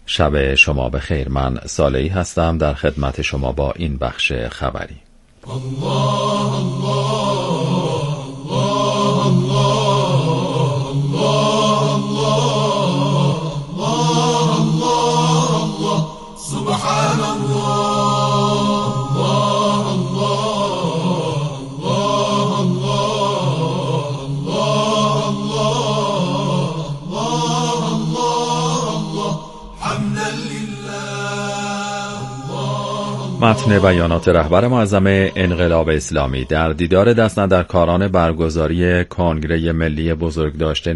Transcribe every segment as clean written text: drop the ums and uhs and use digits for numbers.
شب شما بخیر. من صالحی هستم در خدمت شما با این بخش خبری. الله الله الله الله الله الله الله سبحان الله الله الله الله الله الله الله حمدا لله. متن بیانات رهبر معظم انقلاب اسلامی در دیدار دست‌ندرکاران برگزاری کنگره ملی بزرگداشت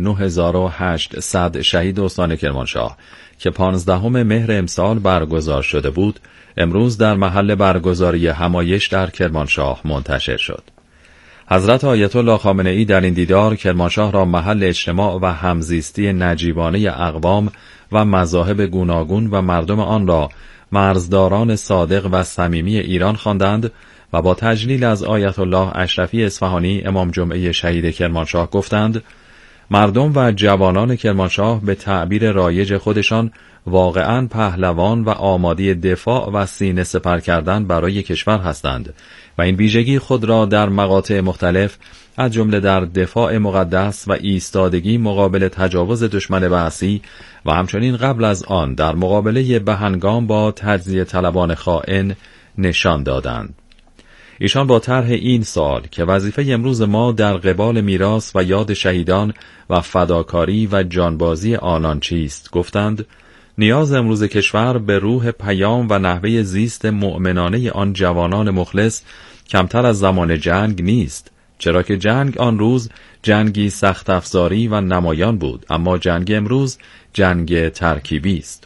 9800 شهید استان کرمانشاه که 15 مهر امسال برگزار شده بود، امروز در محل برگزاری همایش در کرمانشاه منتشر شد. حضرت آیت الله خامنه‌ای در این دیدار کرمانشاه را محل اجتماع و همزیستی نجیبانه اقوام و مذاهب گوناگون و مردم آن را مرزداران صادق و صمیمی ایران خواندند و با تجلیل از آیت الله اشرفی اصفهانی امام جمعه شهید کرمانشاه گفتند: مردم و جوانان کرمانشاه به تعبیر رایج خودشان واقعاً پهلوان و آماده دفاع و سینه سپر کردن برای کشور هستند و این ویژگی خود را در مقاطع مختلف از جمله در دفاع مقدس و ایستادگی مقابل تجاوز دشمن بعثی و همچنین قبل از آن در مقابله بهنگام با تجزیه طلبان خائن نشان دادند. ایشان با طرح این سوال که وظیفه امروز ما در قبال میراث و یاد شهیدان و فداکاری و جانبازی آنان چیست گفتند: نیاز امروز کشور به روح پیام و نحوه زیست مؤمنانه آن جوانان مخلص کمتر از زمان جنگ نیست، چرا که جنگ آن روز جنگی سخت افزاری و نمایان بود، اما جنگ امروز جنگ ترکیبی است.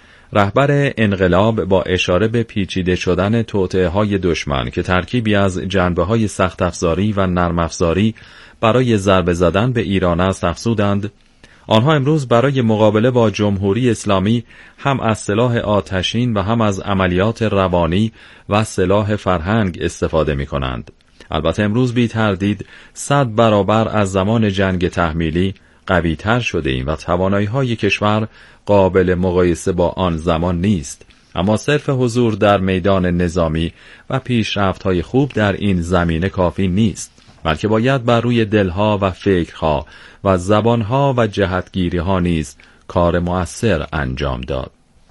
رهبر انقلاب با اشاره به پیچیده شدن توطئه‌های دشمن که ترکیبی از جنبه‌های سخت افزاری و نرم افزاری برای ضربه زدن به ایران است افزودند: آنها امروز برای مقابله با جمهوری اسلامی هم از سلاح آتشین و هم از عملیات روانی و سلاح فرهنگ استفاده می کنند. البته امروز بی تردید 100 برابر از زمان جنگ تحمیلی قوی تر شده ایم و توانایی های کشور قابل مقایسه با آن زمان نیست، اما صرف حضور در میدان نظامی و پیشرفت های خوب در این زمینه کافی نیست، بلکه باید بر روی دلها و فکرها و زبانها و جهتگیریها نیز کار مؤثر انجام داد.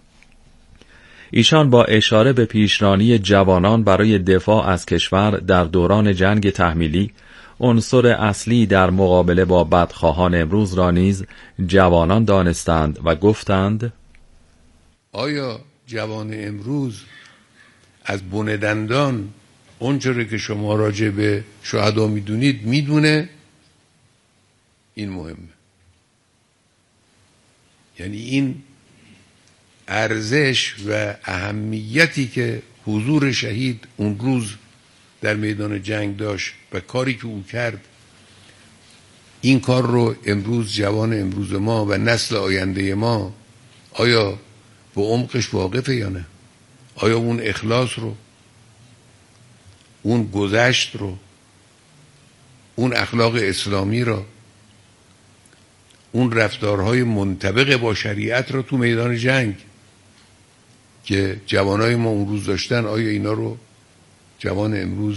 ایشان با اشاره به پیشرانی جوانان برای دفاع از کشور در دوران جنگ تحمیلی، عنصر اصلی در مقابله با بدخواهان امروز را نیز جوانان دانستند و گفتند: آیا جوان امروز از بن دندان اونچه که شما راجع به شهدا میدونید میدونه؟ این مهمه. یعنی این ارزش و اهمیتی که حضور شهید اون روز در میدان جنگ داشت و کاری که او کرد، این کار رو امروز جوان امروز ما و نسل آینده ما آیا به عمقش واقفه یا نه؟ آیا اون اخلاص رو، اون گذشت رو، اون اخلاق اسلامی رو، اون رفتارهای منطبق با شریعت رو تو میدان جنگ که جوانای ما اون روز داشتن، آیا اینا رو جوان امروز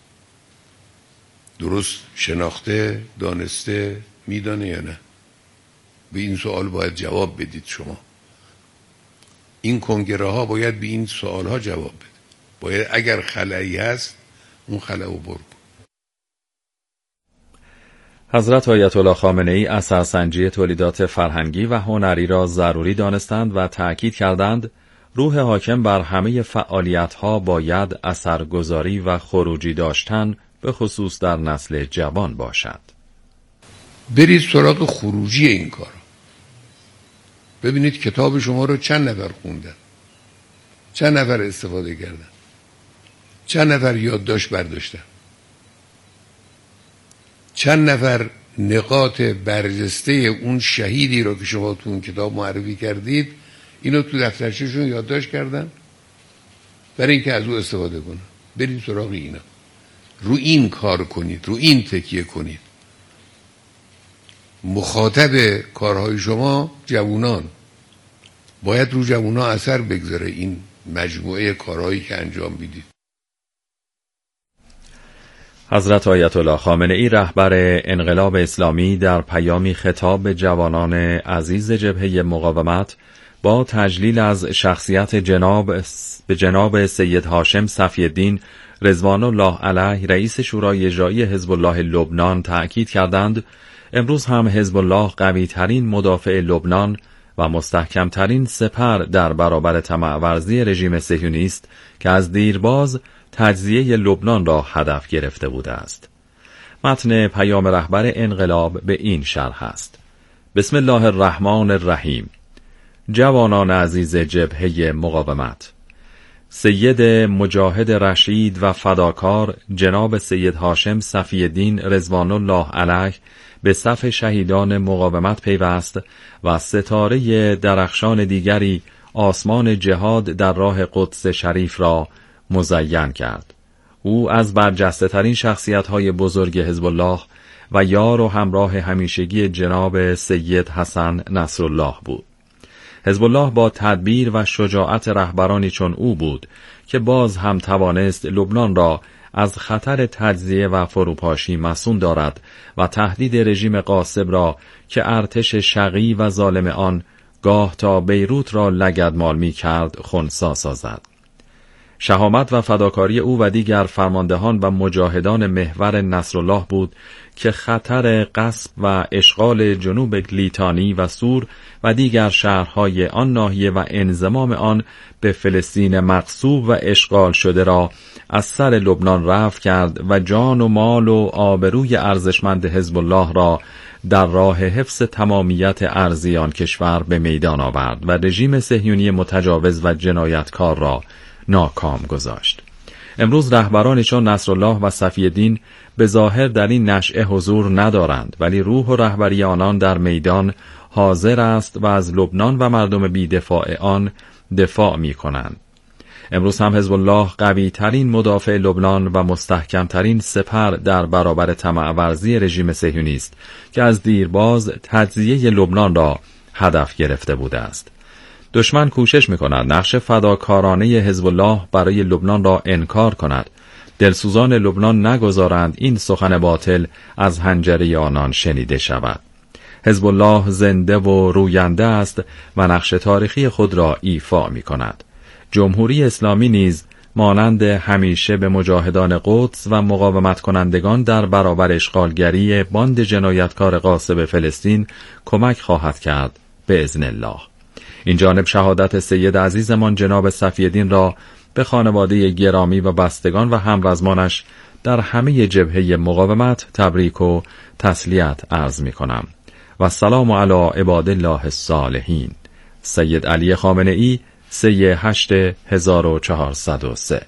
درست شناخته، دانسته، میدانه یا نه؟ به این سوال باید جواب بدید. شما این کنگره ها باید به این سوال ها جواب بده. باید اگر خلایی هست اون خلأ رو برو. حضرت آیت الله خامنه‌ای اثرسنجی تولیدات فرهنگی و هنری را ضروری دانستند و تأکید کردند روح حاکم بر همه فعالیت‌ها باید اثرگذاری و خروجی داشتن، به خصوص در نسل جوان باشد. برید سراغ خروجی این کار. ببینید کتاب شما رو چند نفر خوندن، چند نفر استفاده کردن، چند نفر یادداشت برداشتن، چند نفر نقاط برجسته اون شهیدی رو که شما تو اون کتاب معرفی کردید اینو تو دفترچه‌شون یادداشت کردن برای اینکه از او استفاده کنن. برید سراغ اینا، رو این کار کنید، رو این تکیه کنید. مخاطب کارهای شما جوانان، باید رو جوونا اثر بگذاره این مجموعه کارهایی که انجام میدید. حضرت آیت الله خامنه ای رهبر انقلاب اسلامی در پیامی خطاب به جوانان عزیز جبهه مقاومت با تجلیل از شخصیت جناب سید هاشم صفی الدین رضوان الله علیه رئیس شورای اجرایی حزب الله لبنان تأکید کردند امروز هم حزب الله قوی ترین مدافع لبنان و مستحکم ترین سپر در برابر طمع‌ورزی رژیم صهیونیست که از دیرباز تجزیه لبنان را هدف گرفته بوده است. متن پیام رهبر انقلاب به این شرح است: بسم الله الرحمن الرحیم. جوانان عزیز جبهه مقاومت، سید مجاهد رشید و فداکار جناب سید هاشم صفی الدین رضوان الله علیه به صف شهیدان مقاومت پیوست و ستاره درخشان دیگری آسمان جهاد در راه قدس شریف را مزین کرد. او از برجسته ترین شخصیت‌های بزرگ حزب الله و یار و همراه همیشگی جناب سید حسن نصرالله بود. حزب الله با تدبیر و شجاعت رهبرانی چون او بود که باز هم توانست لبنان را از خطر تجزیه و فروپاشی مصون دارد و تهدید رژیم غاصب را که ارتش شقی و ظالم آن گاه تا بیروت را لگدمال می کرد خنثی سازد. شهامت و فداکاری او و دیگر فرماندهان و مجاهدان محور نصرالله بود که خطر غصب و اشغال جنوب لیتانی و سور و دیگر شهرهای آن ناحیه و انضمام آن به فلسطین مغصوب و اشغال شده را از سر لبنان رفع کرد و جان و مال و آبروی ارزشمند حزب الله را در راه حفظ تمامیت ارضی آن کشور به میدان آورد و رژیم صهیونی متجاوز و جنایتکار را ناکام گذاشت. امروز رهبرانی چون نصرالله و صفی الدین به ظاهر در این نشأه حضور ندارند، ولی روح و رهبری آنان در میدان حاضر است و از لبنان و مردم بی‌دفاع آن دفاع می کنند. امروز هم حزب الله قوی ترین مدافع لبنان و مستحکم ترین سپر در برابر طمع‌ورزی رژیم صهیونیست که از دیرباز تجزیه لبنان را هدف گرفته بوده است. دشمن کوشش می‌کند نقش فداکارانه حزب الله برای لبنان را انکار کند. دلسوزان لبنان نگذارند این سخن باطل از حنجره آنان شنیده شود. حزب الله زنده و روینده است و نقش تاریخی خود را ایفا می‌کند. جمهوری اسلامی نیز مانند همیشه به مجاهدان قدس و مقاومت کنندگان در برابر اشغالگری باند جنایتکار غاصب فلسطین کمک خواهد کرد باذن الله. این جانب شهادت سید عزیزمان جناب صفی الدین را به خانواده گرامی و بستگان و همرزمانش در همه جبهه مقاومت تبریک و تسلیت عرض می کنم و سلام علی عباد الله الصالحین. سید علی خامنه ای 3/8/1403.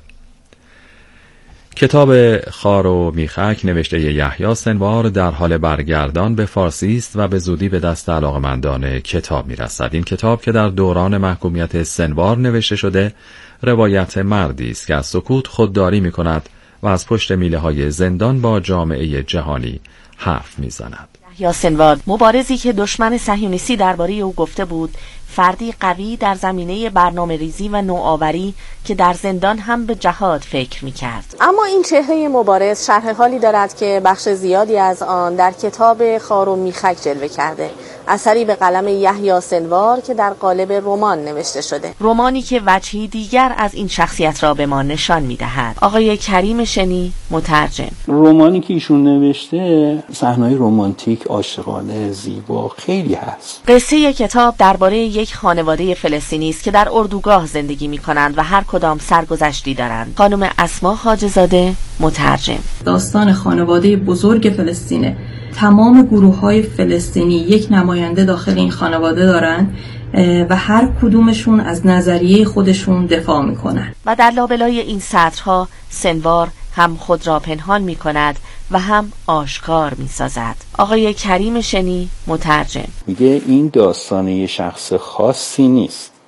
کتاب خار و میخک نوشته یحیی سنوار در حال برگردان به فارسی است و به زودی به دست علاقه‌مندان کتاب میرسد. این کتاب که در دوران محکومیت سنوار نوشته شده روایت مردی است که از سکوت خودداری میکند و از پشت میله‌های زندان با جامعه جهانی حرف میزند. یحیی سنوار، مبارزی که دشمن صهیونیستی درباره او گفته بود فردی قوی در زمینه برنامه ریزی و نوآوری که در زندان هم به جهاد فکر می‌کرد. اما این چهره مبارز شرح حالی دارد که بخش زیادی از آن در کتاب خار و میخک جلوه کرده، اثری به قلم یحیی سنوار که در قالب رمان نوشته شده. رمانی که وجهی دیگر از این شخصیت را به ما نشان می‌دهد. آقای کریم شنی، مترجم. رمانی که ایشون نوشته صحنه‌های رمانتیک، عاشقانه، زیبا خیلی هست. قصه کتاب درباره یک خانواده فلسطینی است که در اردوگاه زندگی می‌کنند و هر کدام سرگذشتی دارند. خانم اسما خواجه‌زاده، مترجم. داستان خانواده بزرگ فلسطینه. تمام گروه‌های فلسطینی یک نماینده داخل این خانواده دارند و هر کدومشون از نظریه خودشون دفاع میکنن. و در لابلای این سطرها سنوار هم خود را پنهان میکند و هم آشکار میسازد. آقای کریم شنی، مترجم. میگه این داستان یه شخص خاصی نیست.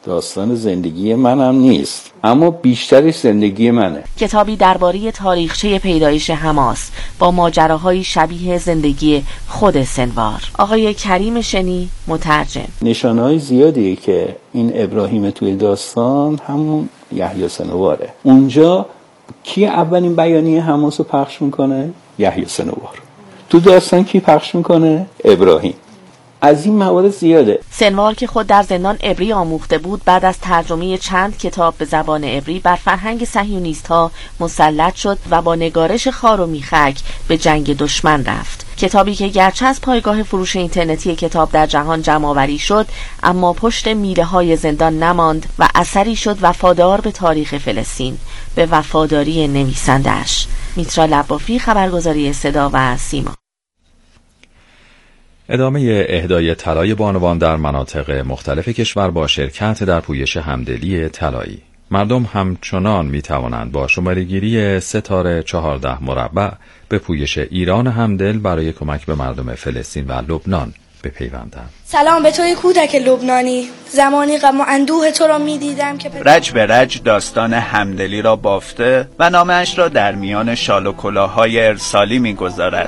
داستان زندگی منم نیست، اما بیشترش زندگی منه. کتابی درباره تاریخچه پیدایش حماس با ماجراهای شبیه زندگی خود سنوار. آقای کریم شنی مترجم. نشانه‌های زیادیه که این ابراهیم توی داستان همون یحیی سنواره. اونجا کی اولین بیانیه حماس رو پخش میکنه؟ یحیی سنوار. تو داستان کی پخش میکنه؟ ابراهیم. از این موارد زیاده. سنوار که خود در زندان عبری آموخته بود، بعد از ترجمه چند کتاب به زبان عبری بر فرهنگ صهیونیست‌ها مسلط شد و با نگارش خار و میخک به جنگ دشمن رفت. کتابی که گرچه از پایگاه فروش اینترنتی کتاب در جهان جمع‌آوری شد، اما پشت میله‌های زندان نماند و اثری شد وفادار به تاریخ فلسطین، به وفاداری نویسنده‌اش. میترا لبافی، خبرگزاری صدا و سیما. ادامه اهدای طلای بانوان در مناطق مختلف کشور با شرکت در پویش همدلی طلایی. مردم همچنان می توانند با شماره‌گیری ستاره 14 مربع به پویش ایران همدل برای کمک به مردم فلسطین و لبنان بپیوندند. سلام به توی کودک لبنانی، زمانی غم و اندوه تو را می دیدم که رج به رج داستان همدلی را بافته و نامه‌اش را در میان شال و کلاه‌های ارسالی می گذارد.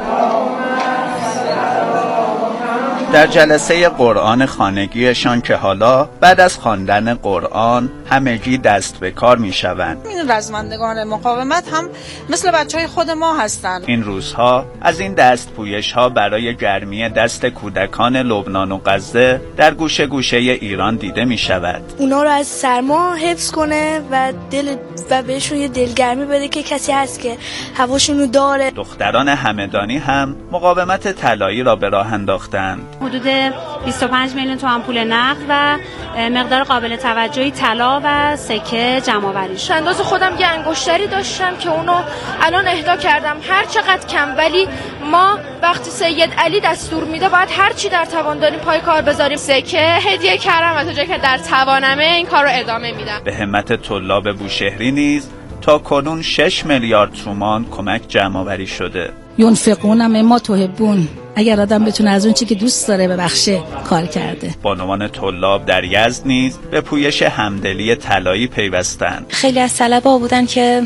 در جلسه قرآن خانگیشان که حالا بعد از خواندن قرآن همگی دست به کار می شوند. این رزمندگان مقاومت هم مثل بچهای خود ما هستند. این روزها از این دست پویش ها برای گرمی دست کودکان لبنان و غزه در گوشه گوشه ایران دیده می شود. اونا رو از سرما حفظ کنه و بهشون یه دلگرمی بده که کسی هست که هواشونو داره. دختران همدانی هم مقاومت طلایی را به راه انداختند. حدود 25 میلیون تومان پول نقد و مقدار قابل توجهی طلا و سکه جمع‌آوری شد. انداز خودم یه انگشتری داشتم که اونو الان اهدا کردم، هر چقدر کم، ولی ما وقتی سید علی دستور میده باید هر چی در توان داریم پای کار بذاریم. سکه هدیه کردم و تا جایی که در توانمه این کار رو ادامه میدم. به همت طلاب بوشهری نیز تا کنون 6 میلیارد تومان کمک جمع‌آوری شده. ينفقون مما تحبون. اگر آدم بتونه از اون چی که دوست داره ببخشه کار کرده. بانوان طلاب در یزد نیز به پویش همدلی طلایی پیوستند. خیلی از طلبه‌ها بودن که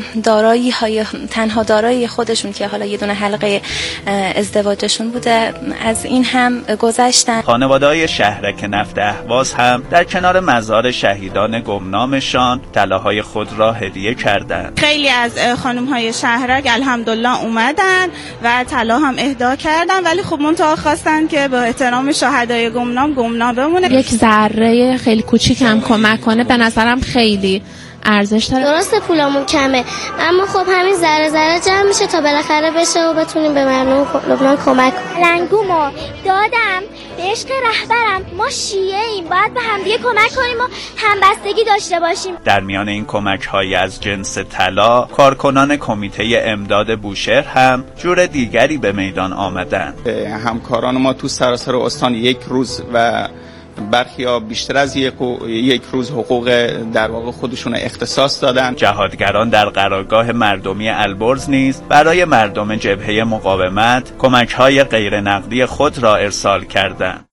تنها دارایی خودشون که حالا یه دونه حلقه ازدواجشون بوده از این هم گذشتن. خانواده‌های شهرک نفت اهواز هم در کنار مزار شهیدان گمنامشان طلاهای خود را هدیه کردند. خیلی از خانم‌های شهرک الحمدلله اومدن و طلا هم اهدا کردن، ولی خب منتها خواستن که به احترام شهدای گمنام بمونه. یک ذره خیلی کوچیک هم کمک کنه به نظرم خیلی ارزش داره. درسته پولمون کمه، اما خب همین ذره جمع میشه تا بالاخره بشه و بتونیم به مردم لبنان کمک کنیم. لنگومو دادم به عشق رهبرم، ما شیعه ایم، باید به همدیگه کمک کنیم و همبستگی داشته باشیم. در میان این کمک‌های از جنس طلا، کارکنان کمیته امداد بوشهر هم جور دیگری به میدان آمدند. همکاران ما تو سراسر استان یک روز و برخی‌ها بیشتر از یک روز حقوق در واقع خودشون اختصاص دادن. جهادگران در قرارگاه مردمی البرز نیز برای مردم جبهه مقاومت کمک‌های غیر نقدی خود را ارسال کردند.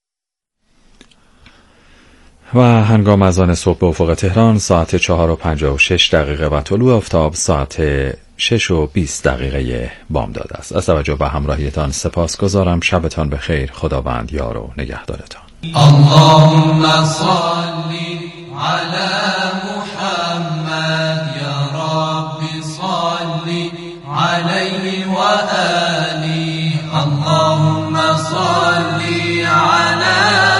و هنگام اذان صبح به افق تهران ساعت 4:56 و طلوع آفتاب ساعت 6:20 بامداد است. از توجه و همراهیتان سپاسگزارم. شبتان بخیر. خداوند یار و نگهدارتان. اللهم صل على محمد یا رب صل علیه و آله. اللهم صل على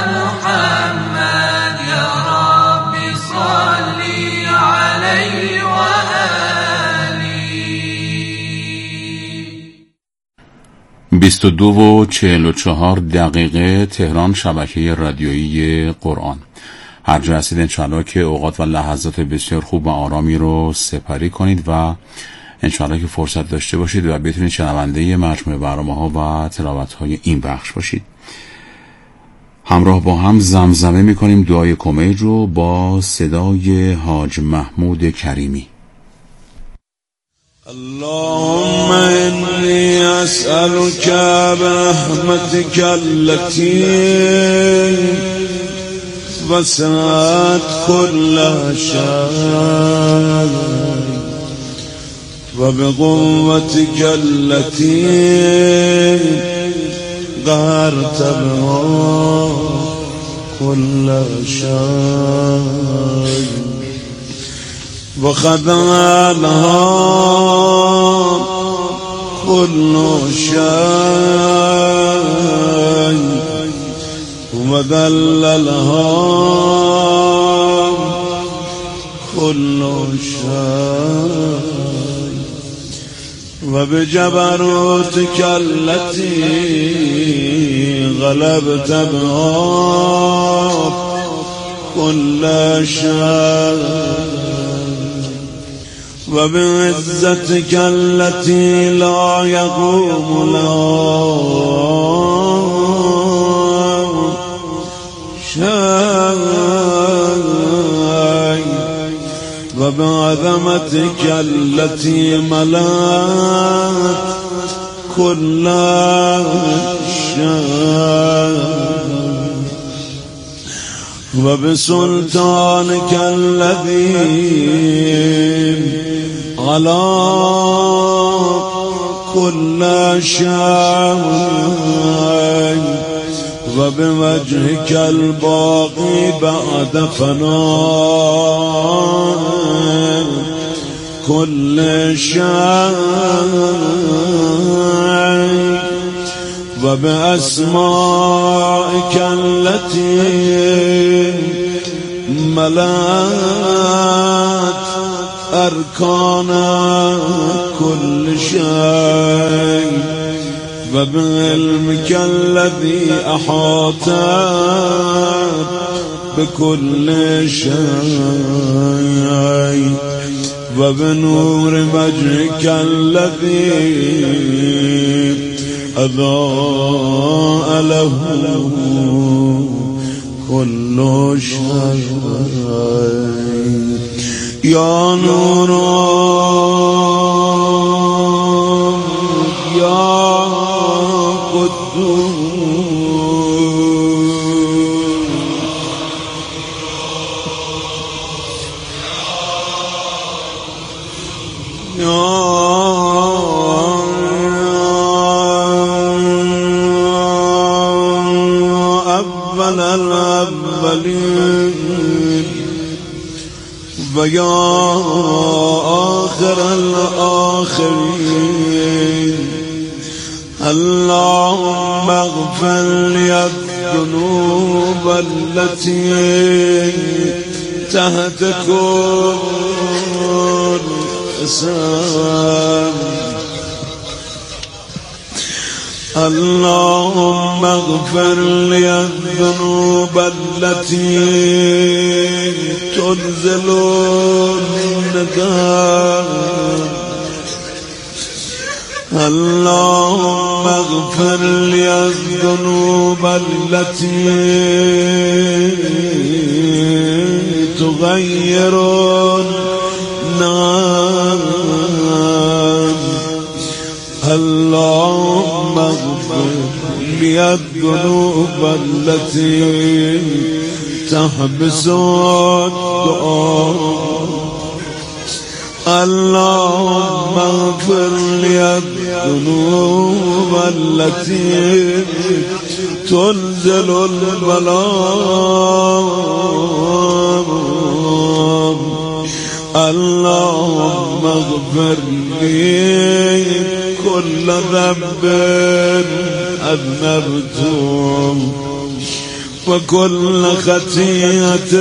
محمد یا رب صل علیه و آله. 22:44 تهران، شبکه رادیویی قرآن. هر جا هستید انشاءالله که اوقات و لحظات بسیار خوب و آرامی رو سپری کنید و انشاءالله که فرصت داشته باشید و بتونید شنونده مجموعه برنامه‌ها و تلاوت‌های این بخش باشید. همراه با هم زمزمه می‌کنیم دعای کمیل رو با صدای حاج محمود کریمی. اللهم إني أسألك برحمتك التي وسعت كل شيء وبقوتك التي قهرت بها كل شيء وخذلها كل شيء وذللها كل شيء وبجبروتك التي غلبت بها كل شيء وبعزتك التي لا يقوم لها شيء وبعظمتك التي ملأت كل شيء وبسلطانك الذي على كل شيء وبوجهك الباقي بعد فناء كل شيء وبأسمائك التي ملأت أركان كل شيء وبعلمك الذي أحاط بكل شيء وبنور وجهك الذي أضاء له كل شيء يا نور يا قدوس الأولين ويا آخر الآخرين اللهم اغفر لي الذنوب التي تحت كل اسم اللهم اغفر لي الذنوب التي تنزل الندم اللهم اغفر لي الذنوب التي تغير النار اللهم اغفر لي الذنوب التي تحبس الدعاء اللهم اغفر لي الذنوب التي تنزل البلاء اللهم اغفر لي كل ذنب أذنبته وكل خطيئة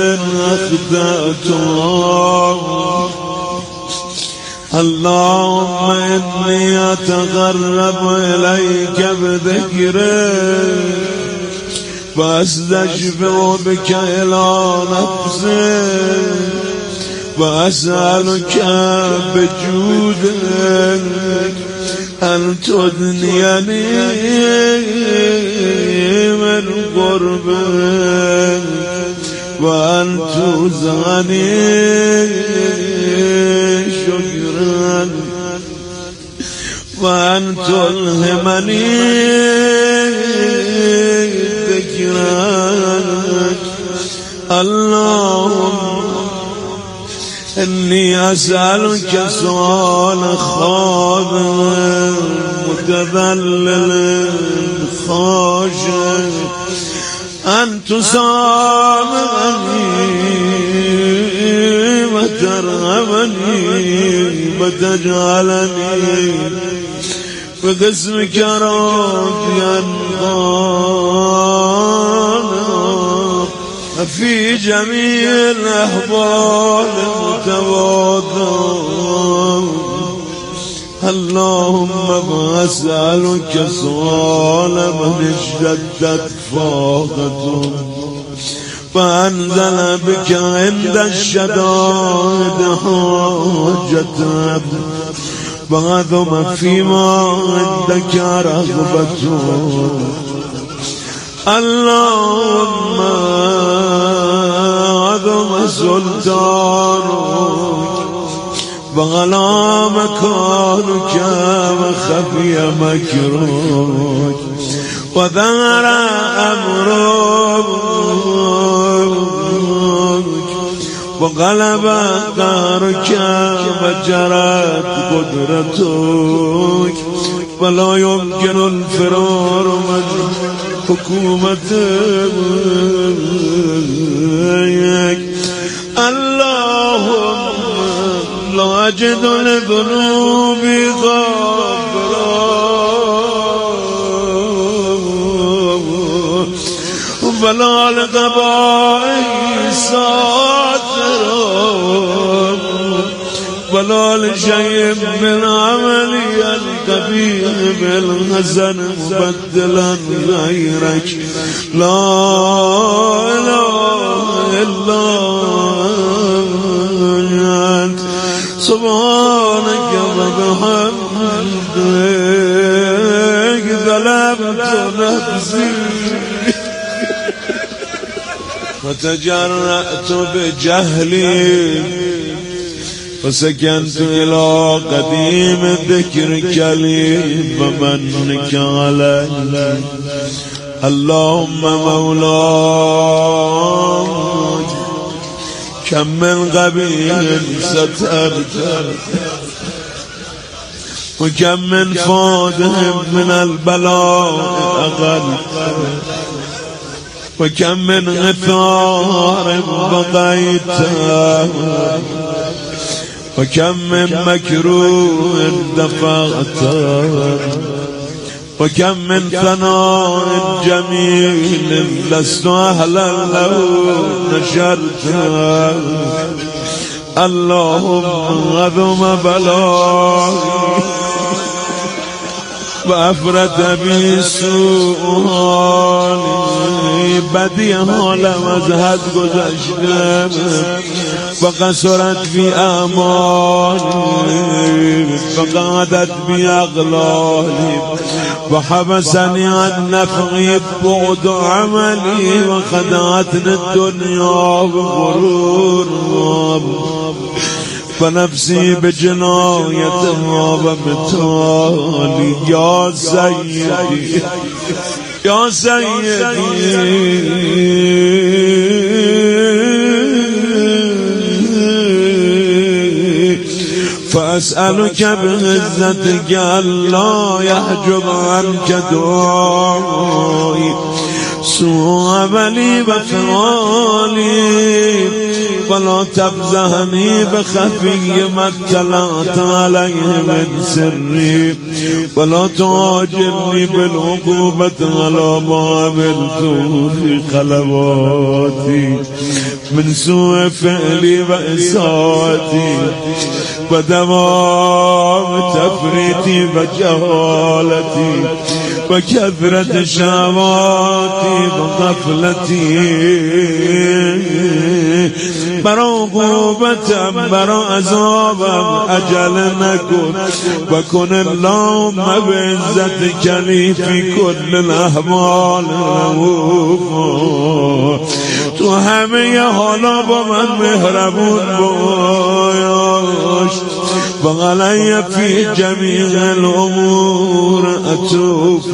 أخطأتها اللهم إني أتقرب إليك بذكرك وأستشفع بك إلى نفسك وأسألك بجودك أن تدنيني من قربك وأن ترزقني شكرا وأن تلهمني ذكرك اللهم إني أسألك سؤال خاضع متذلل خاشع أن تسامحني وترحمني وتجعلني بقسمك راضيا قانا في جميع الأحوال متواضعا. اللهم أسألك سؤال من اشتدت فاقته فأنزل بك عند الشدائد حاجته وعظم فيما عندك رغبته. اللهم عظم سلطانك وغلا مكانك وخفي مكرك وظهر أمرك وغلب قهرك وجرت قدرتك ولا يمكن الفرار من حكومتك. اللهم لا أجد لذنوبي غفرا ولا لقبائي ساترا ولا لشيء من عملي القبيح بالحسن مبدلا غيرك. لا إله إلا أنت سبحانك وبحمدك ظلمت نفسي وتجرأت بجهلي وسكنت إلى قديم ذكرك لي ومنك علي. اللهم مولاي كم من قبيح سترت وكم من فاتح من البلاء أغلت وكم من غثار بقيته وكم من مكروه دفعته وكم من ثناء جميل لست أهلا له نشرته. اللهم عظم بلاي وأفرد بي سوء حالي بدی حالم از حد گذشته وقصرت بی اعمالی وقعدت بی اغلالی وحبسني عن نفعي بعد عملي وخدعتني الدنيا بغرور فنفسي بجنايتها ومثالي. يا سيدي يا سيدي فأسألك بعزتك ألا يحجب عنك دعائي سوء عملي وفعالي ولا تفزهني بخفي ما اطلعت عليه من سري ولا تعاجلني بالعقوبة على ما عملته في خلواتي من سوء فعلي وإساءتي ودوام تفريطي وجهالتي وكثرة شهواتي وغفلتي برا عقوبتم برا عذابم أجل نكن وكن اللهم بعزتك لي في كل الأحوال رؤوفا تو همه حالا با من مهربون باش وعلی فی جمیع الامور عطوف.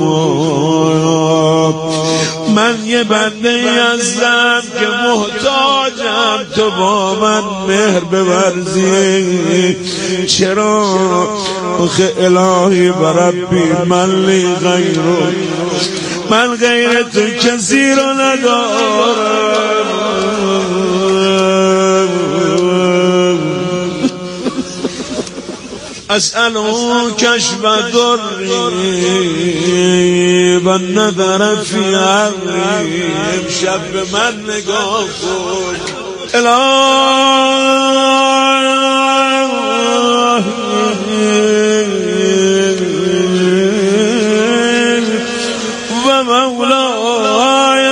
من یه بنده هستم که محتاجم تو با من مهر بورزی. چرا آخه الهی و ربی من لی غیرک، من غیر تو کسی رو ندارم. اسألو کشف دری و نظر فی عمری. امشب به من نگاه کن و مولاي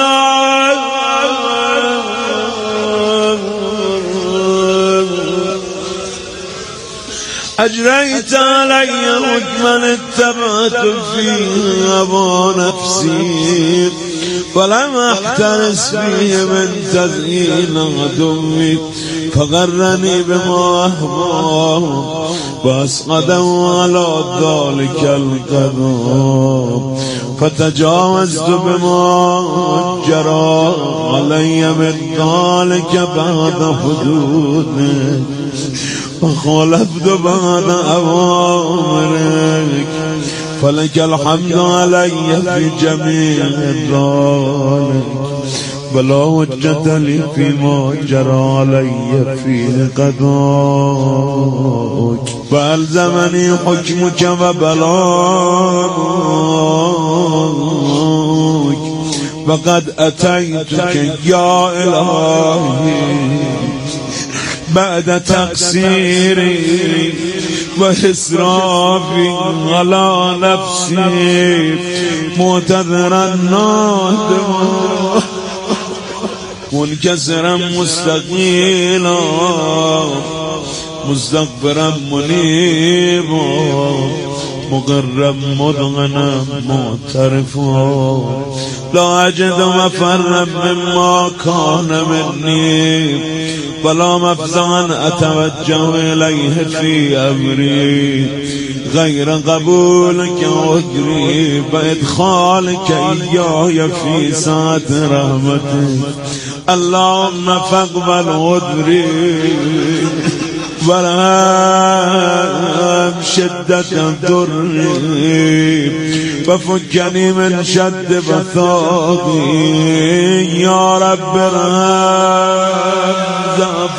أجريت علي حكما اتبعت فيه هوى نفسي ولم احترس فيه من تزيين عدوي فغرني بما أهواه وأسقطه على ذلك القضاء فتجاوزت بما جرى علي من ذلك بعد حدوده وخالفت بعد أوامرك فلك الحمد علي في جميع ذلك ولا حجة لي فيما جرى علي فيه قضاءك فألزمني حكمك وبلاغك فقد أتيتك يا إلهي بعد تقصيري وإسرافي على نفسي معتذرا نادما منكسرا مستقيلا مستغفرا منيبا مقرا مذعنا معترفا لا أجد مفرا مما كان مني ولا مفزعا أتوجه إليه في أمري غير قبولك عذري بإدخالك إياي في ساعة رحمتك. اللهم فاقبل عذري ورحم شدة ضري وفكني من شد بثاقي يا رب ارحم ضعف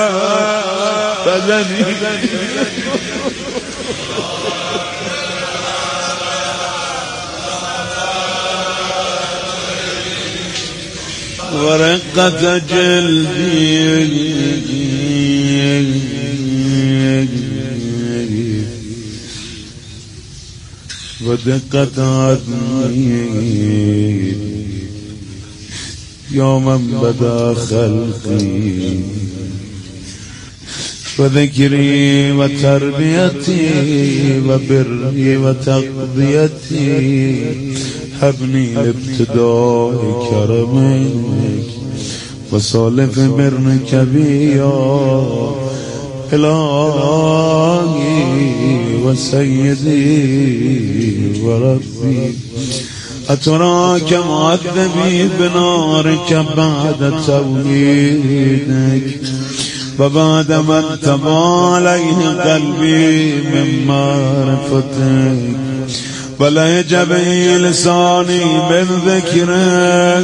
بدني ورقة جلدي ودقة عظمي يا من بدا خلقي وذكري وتربيتي وبري وتقضيتي هبني لابتداء كرمك وصالف برنك بيا إلهي وسيدي وربي. أتراك معذبي بنارك بعد توحيدك وبعد ما انتبى عليه قلبي من معرفتك ولا يجبي لساني من ذكرك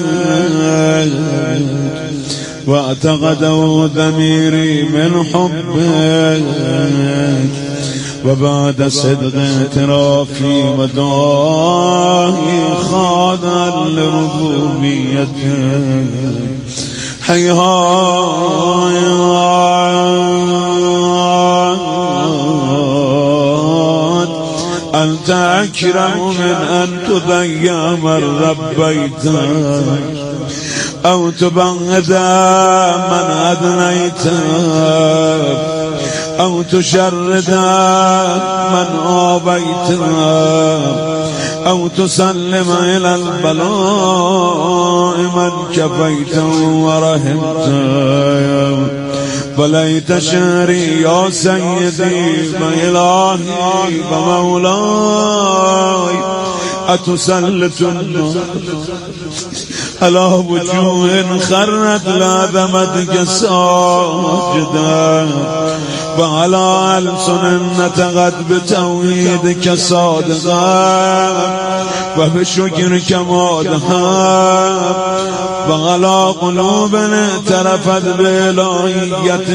واعتقده ضميري من حبك وبعد صدق اعترافي وداعي خاضع لربوبيتك هيهات أنت أكرم من أن تضيع من ربيتك أو تبغض من أدنيتك أو تشرد من آبيتك أو تسلم إلى البلاء من كفيت ورحمت فليت شعري يا سيدي وإلهي ومولاي أتسلط النار على وجوه خرت لعظمتك ساجدا وعلى ألسن نطقت بتوحيدك صادقا وبشكرك مادحا وعلى قلوب اعترفت بإلهيتك